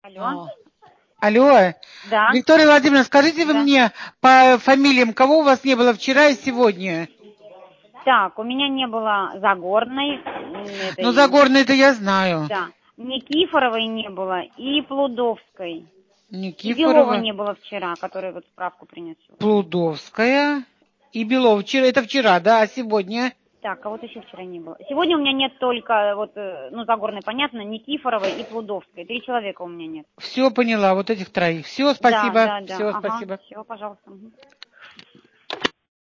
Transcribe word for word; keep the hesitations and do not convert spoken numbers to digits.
Алло. Алло. Да. Виктория Владимировна, скажите вы Да. мне по фамилиям, кого у вас не было вчера и сегодня? Так, у меня не было Загорной. Ну, Этой, Загорной-то я знаю. да. Никифоровой не было и Плудовской. И Белова Никифорова, не было вчера, который вот справку принесу. Плудовская и Белова. Вчера, это вчера, да, а сегодня? Так, а вот еще вчера не было. Сегодня у меня нет только, вот, э, ну, Загорной, понятно, Никифоровой и Плудовской. Три человека у меня нет. Все поняла, вот этих троих. Все, Да, спасибо. да, да. Все, Ага, спасибо. все, пожалуйста. Мгм.